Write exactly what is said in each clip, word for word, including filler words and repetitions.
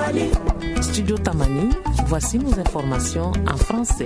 Studio Tamani, voici nos informations en français.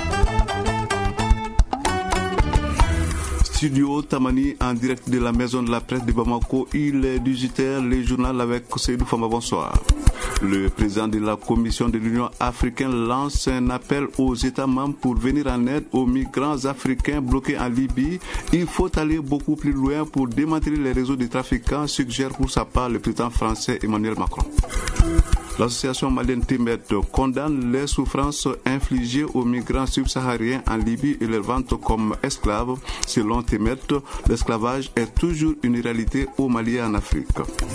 Studio Tamani en direct de la maison de la presse de Bamako, il est dix-huit heures, le journal avec Seydou Fama, bonsoir. Le président de la Commission de l'Union africaine lance un appel aux États membres pour venir en aide aux migrants africains bloqués en Libye. Il faut aller beaucoup plus loin pour démanteler les réseaux de trafiquants, suggère pour sa part le président français Emmanuel Macron. L'association malienne Temet condamne les souffrances infligées aux migrants subsahariens en Libye et leur vente comme esclaves. Selon Temet, l'esclavage est toujours une réalité au Mali et en Afrique.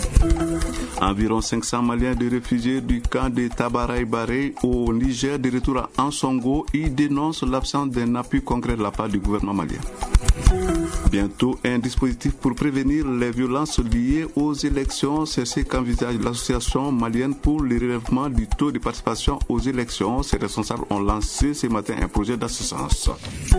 Environ cinq cents Maliens de réfugiés du camp de Tabaraï-Baré au Niger de retour à Ansongo, ils dénoncent l'absence d'un appui concret de la part du gouvernement malien. Bientôt, un dispositif pour prévenir les violences liées aux élections, c'est ce qu'envisage l'association malienne pour le relèvement du taux de participation aux élections. Ses responsables ont lancé ce matin un projet d'assistance.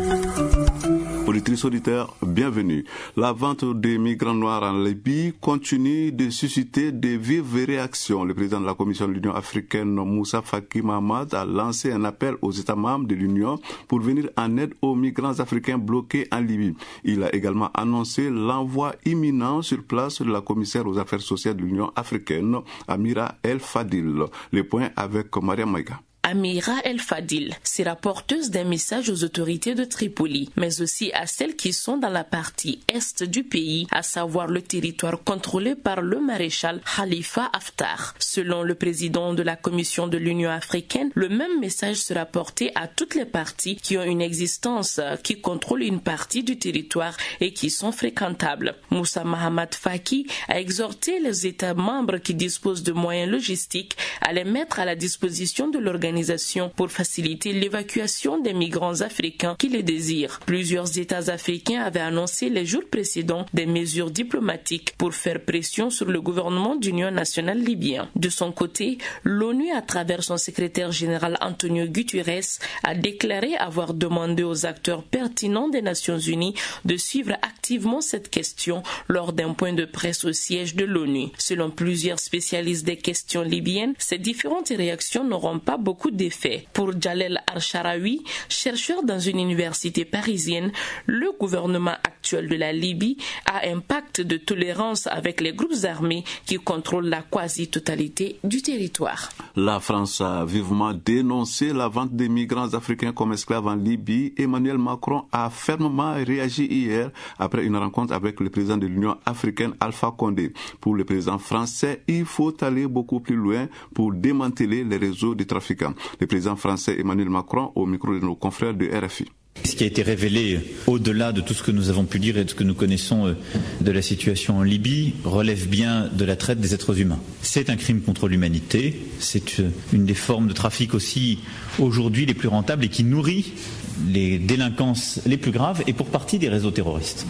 Auditrices, auditeurs, bienvenue. La vente des migrants noirs en Libye continue de susciter de vives réactions. Le président de la Commission de l'Union africaine, Moussa Faki Mahamat, a lancé un appel aux États membres de l'Union pour venir en aide aux migrants africains bloqués en Libye. Il a également annoncé l'envoi imminent sur place de la commissaire aux affaires sociales de l'Union africaine, Amira El Fadil. Le point avec Maria Maïga. Amira El Fadil sera porteuse d'un message aux autorités de Tripoli, mais aussi à celles qui sont dans la partie est du pays, à savoir le territoire contrôlé par le maréchal Khalifa Haftar. Selon le président de la Commission de l'Union africaine, le même message sera porté à toutes les parties qui ont une existence, qui contrôlent une partie du territoire et qui sont fréquentables. Moussa Mahamat Faki a exhorté les États membres qui disposent de moyens logistiques à les mettre à la disposition de l'organisation pour faciliter l'évacuation des migrants africains qui les désirent. Plusieurs États africains avaient annoncé les jours précédents des mesures diplomatiques pour faire pression sur le gouvernement d'union nationale libyen. De son côté, l'ONU, à travers son secrétaire général Antonio Guterres, a déclaré avoir demandé aux acteurs pertinents des Nations Unies de suivre activement cette question lors d'un point de presse au siège de l'ONU. Selon plusieurs spécialistes des questions libyennes, ces différentes réactions n'auront pas beaucoup d'effets. Pour Jalel Arsharawi, chercheur dans une université parisienne, le gouvernement actuel de la Libye a un pacte de tolérance avec les groupes armés qui contrôlent la quasi-totalité du territoire. La France a vivement dénoncé la vente des migrants africains comme esclaves en Libye. Emmanuel Macron a fermement réagi hier après une rencontre avec le président de l'Union africaine Alpha Condé. Pour le président français, il faut aller beaucoup plus loin pour démanteler les réseaux de trafiquants. Le président français Emmanuel Macron au micro de nos confrères de R F I. Ce qui a été révélé au-delà de tout ce que nous avons pu dire et de ce que nous connaissons de la situation en Libye relève bien de la traite des êtres humains. C'est un crime contre l'humanité, c'est une des formes de trafic aussi aujourd'hui les plus rentables et qui nourrit les délinquances les plus graves et pour partie des réseaux terroristes.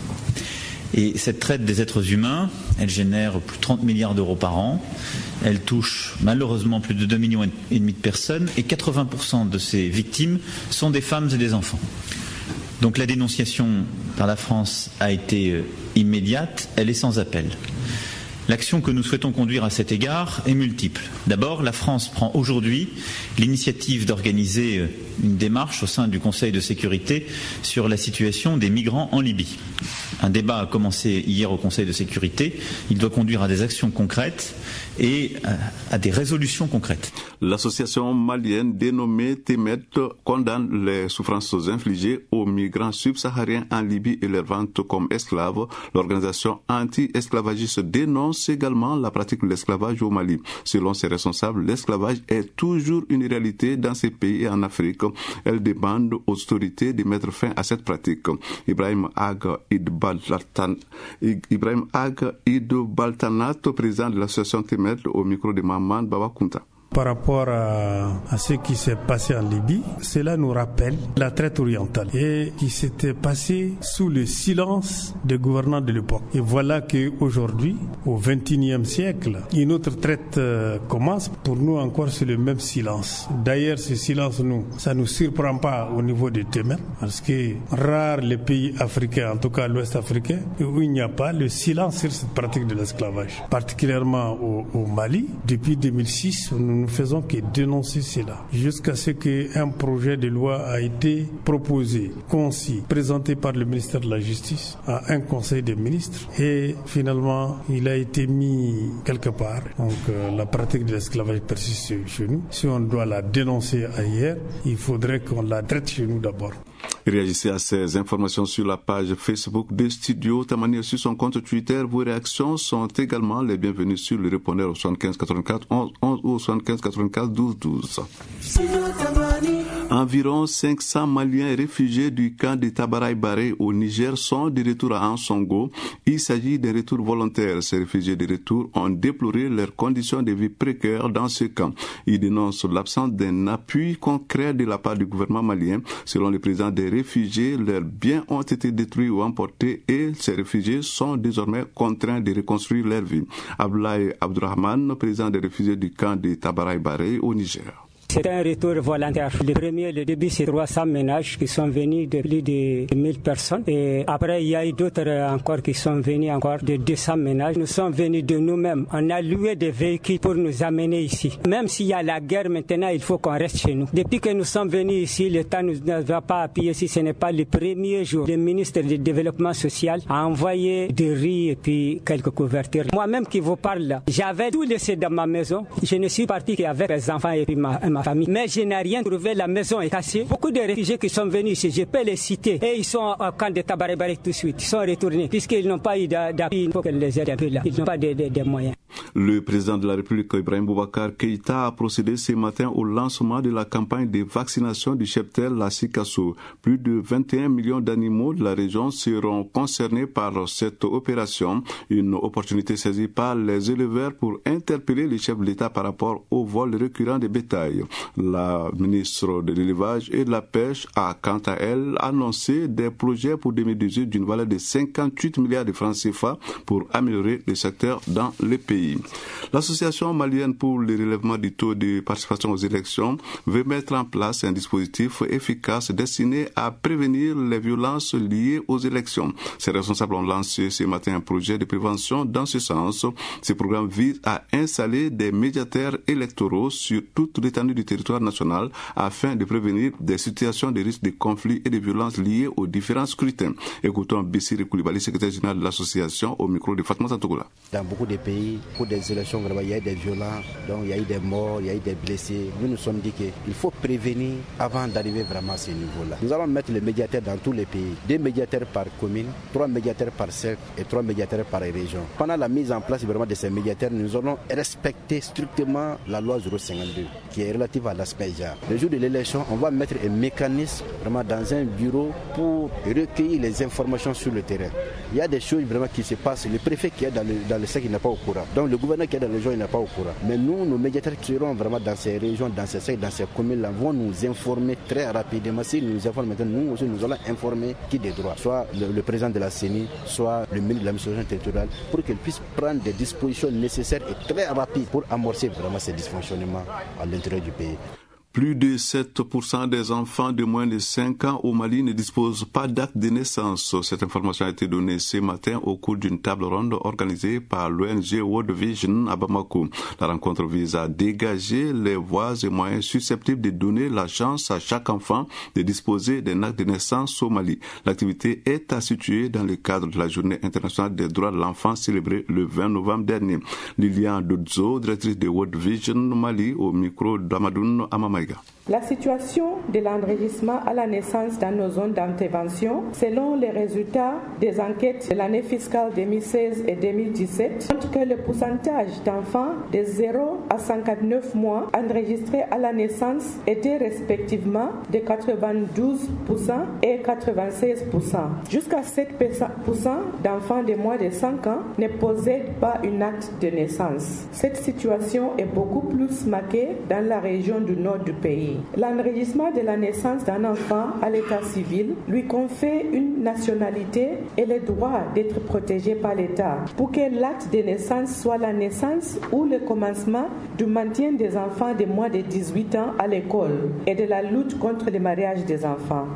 Et cette traite des êtres humains, elle génère plus de trente milliards d'euros par an. Elle touche malheureusement plus de deux millions et demi de personnes et quatre-vingts pour cent de ces victimes sont des femmes et des enfants. Donc la dénonciation par la France a été immédiate, elle est sans appel. L'action que nous souhaitons conduire à cet égard est multiple. D'abord, la France prend aujourd'hui l'initiative d'organiser une démarche au sein du Conseil de sécurité sur la situation des migrants en Libye. Un débat a commencé hier au Conseil de sécurité. Il doit conduire à des actions concrètes et à des résolutions concrètes. L'association malienne dénommée Temet condamne les souffrances infligées aux migrants subsahariens en Libye et leur vente comme esclaves. L'organisation anti-esclavagiste dénonce également la pratique de l'esclavage au Mali. Selon ses responsables, l'esclavage est toujours une réalité dans ces pays et en Afrique. Elle demande aux autorités de mettre fin à cette pratique. Ibrahim Ag Idbaltan, Ibrahim Ag Idbaltanat, président de l'association Temet, au micro de Maman Babakunta. Par rapport à, à ce qui s'est passé en Libye, cela nous rappelle la traite orientale et qui s'était passé sous le silence des gouvernants de l'époque. Et voilà qu'aujourd'hui, au vingt et unième siècle, une autre traite euh, commence. Pour nous encore, c'est le même silence. D'ailleurs, ce silence, nous, ça ne nous surprend pas au niveau des Temet, parce que rares les pays africains, en tout cas l'Ouest africain, où il n'y a pas le silence sur cette pratique de l'esclavage. Particulièrement au, au Mali, depuis deux mille six, nous nous ne faisons que dénoncer cela jusqu'à ce qu'un projet de loi a été proposé, conçu, présenté par le ministère de la Justice à un conseil des ministres et finalement il a été mis quelque part. Donc euh, la pratique de l'esclavage persiste chez nous. Si on doit la dénoncer ailleurs, il faudrait qu'on la traite chez nous d'abord. Réagissez à ces informations sur la page Facebook de Studio Tamani, sur son compte Twitter. Vos réactions sont également les bienvenues sur le répondeur au soixante-quinze quatre-vingt-quatre onze onze ou au soixante-quinze quatre-vingt-quatre douze douze. Environ cinq cents Maliens réfugiés du camp de Tabaraï-Baré au Niger sont de retour à Ansongo. Il s'agit d'un retour volontaire. Ces réfugiés de retour ont déploré leurs conditions de vie précaires dans ce camp. Ils dénoncent l'absence d'un appui concret de la part du gouvernement malien. Selon le président des réfugiés, leurs biens ont été détruits ou emportés et ces réfugiés sont désormais contraints de reconstruire leur vie. Abdoulaye Abdourahmane, président des réfugiés du camp de Tabaraï-Baré au Niger. C'est un retour volontaire. Le premier, le début, c'est trois cents ménages qui sont venus de plus de mille personnes. Et après, il y a eu d'autres encore qui sont venus encore de deux cents ménages. Nous sommes venus de nous-mêmes. On a loué des véhicules pour nous amener ici. Même s'il y a la guerre maintenant, il faut qu'on reste chez nous. Depuis que nous sommes venus ici, l'État ne nous va pas appuyer si ce n'est pas le premier jour. Le ministre du Développement social a envoyé des riz et puis quelques couvertures. Moi-même qui vous parle là, j'avais tout laissé dans ma maison. Je ne suis parti qu'avec les enfants et puis ma, ma famille. Mais je n'ai rien trouvé, la maison est cassée. Beaucoup de réfugiés qui sont venus ici, je peux les citer. Et ils sont au camp de Tabaraï-Baré tout de suite. Ils sont retournés puisqu'ils n'ont pas eu d'appui. Il faut qu'elles les aident un peu là. Ils n'ont pas de, de, de moyens. Le président de la République, Ibrahim Boubacar Keïta, a procédé ce matin au lancement de la campagne de vaccination du cheptel la Sikasso. Plus de vingt et un millions d'animaux de la région seront concernés par cette opération. Une opportunité saisie par les éleveurs pour interpeller les chefs de l'État par rapport au vol récurrent des bétails. La ministre de l'élevage et de la pêche a, quant à elle, annoncé des projets pour deux mille dix-huit d'une valeur de cinquante-huit milliards de francs C F A pour améliorer le secteur dans le pays. L'Association malienne pour le relèvement du taux de participation aux élections veut mettre en place un dispositif efficace destiné à prévenir les violences liées aux élections. Ces responsables ont lancé ce matin un projet de prévention dans ce sens. Ce programme vise à installer des médiateurs électoraux sur toute l'étendue du territoire national afin de prévenir des situations de risque de conflits et de violences liées aux différents scrutins. Écoutons Bissiri Koulibaly, secrétaire général de l'association, au micro de Fatma Santogola. Dans beaucoup de pays, pour des élections, vraiment, il y a eu des violences, donc il y a eu des morts, il y a eu des blessés. Nous nous sommes dit qu'il faut prévenir avant d'arriver vraiment à ce niveau-là. Nous allons mettre les médiateurs dans tous les pays. Deux médiateurs par commune, trois médiateurs par cercle et trois médiateurs par région. Pendant la mise en place vraiment de ces médiateurs, nous allons respecter strictement la loi zéro cinquante-deux qui est relative à l'aspect genre. Le jour de l'élection, on va mettre un mécanisme vraiment dans un bureau pour recueillir les informations sur le terrain. Il y a des choses vraiment qui se passent. Le préfet qui est dans le, dans le secteur n'est pas au courant. Donc le gouverneur qui est dans la région n'est pas au courant. Mais nous, nos médiateurs qui seront vraiment dans ces régions, dans ces secteurs, dans ces communes-là, vont nous informer très rapidement. Si nous nous informons maintenant, nous aussi, nous allons informer qui des droits, soit le, le président de la C E N I, soit le ministre de l'administration territoriale, pour qu'ils puissent prendre des dispositions nécessaires et très rapides pour amorcer vraiment ces dysfonctionnements à l'intérieur du pays. Plus de sept pour cent des enfants de moins de cinq ans au Mali ne disposent pas d'acte de naissance. Cette information a été donnée ce matin au cours d'une table ronde organisée par l'O N G World Vision à Bamako. La rencontre vise à dégager les voies et moyens susceptibles de donner la chance à chaque enfant de disposer d'un acte de naissance au Mali. L'activité est à situer dans le cadre de la Journée internationale des droits de l'enfant célébrée le vingt novembre dernier. Lilian Dodzo, directrice de World Vision Mali, au micro d'Amadoun Amamaïga. La situation de l'enregistrement à la naissance dans nos zones d'intervention, selon les résultats des enquêtes de l'année fiscale deux mille seize et deux mille dix-sept, montre que le pourcentage d'enfants de zéro à cinquante-neuf mois enregistrés à la naissance était respectivement de quatre-vingt-douze pour cent et quatre-vingt-seize pour cent. Jusqu'à sept pour cent d'enfants de moins de cinq ans ne possèdent pas un acte de naissance. Cette situation est beaucoup plus marquée dans la région du nord du pays. L'enregistrement de la naissance d'un enfant à l'état civil lui confère une nationalité et le droit d'être protégé par l'État. Pour que l'acte de naissance soit la naissance ou le commencement du maintien des enfants de moins de dix-huit ans à l'école et de la lutte contre le mariage des enfants.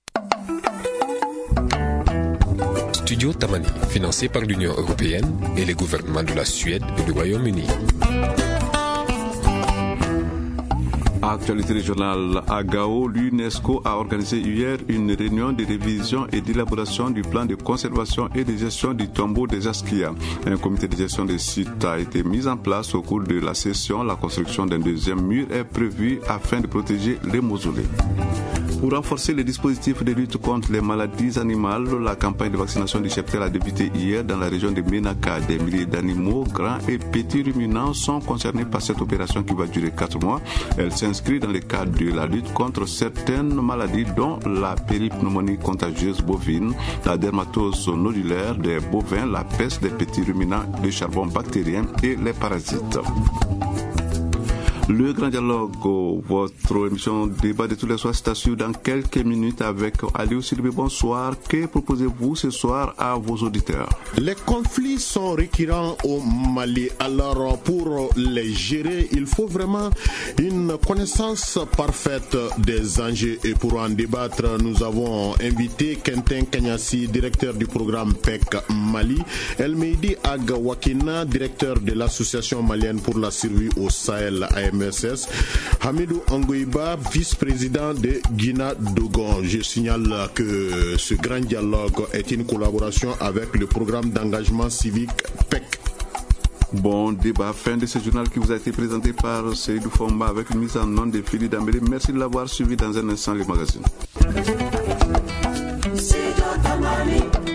Studio Tamani, financé par l'Union européenne et les gouvernements de la Suède et du Royaume-Uni. Actualité régionale à Gao, l'UNESCO a organisé hier une réunion de révision et d'élaboration du plan de conservation et de gestion du tombeau des Askia. Un comité de gestion des sites a été mis en place au cours de la session. La construction d'un deuxième mur est prévue afin de protéger les mausolées. Pour renforcer les dispositifs de lutte contre les maladies animales, la campagne de vaccination du cheptel a débuté hier dans la région de Ménaka. Des milliers d'animaux, grands et petits ruminants, sont concernés par cette opération qui va durer quatre mois. Elle s'inscrit dans le cadre de la lutte contre certaines maladies, dont la péripneumonie contagieuse bovine, la dermatose nodulaire des bovins, la peste des petits ruminants, le charbon bactérien et les parasites. Le grand dialogue, votre émission débat de tous les soirs, c'est à suivre dans quelques minutes avec Aliou Sylvie. Bonsoir. Que proposez-vous ce soir à vos auditeurs? Les conflits sont récurrents au Mali. Alors, pour les gérer, il faut vraiment une connaissance parfaite des enjeux. Et pour en débattre, nous avons invité Quentin Kanyasi, directeur du programme P E C Mali, El Meidi Agawakina, directeur de l'association malienne pour la survie au Sahel, A M S S, Hamidou Angoiba, vice-président de Guina Dogon. Je signale que ce grand dialogue est une collaboration avec le programme d'engagement civique P E C. Bon débat, fin de ce journal qui vous a été présenté par Seydou Fomba avec une mise en nom de Philippe Dambélé. Merci de l'avoir suivi. Dans un instant, les magazines.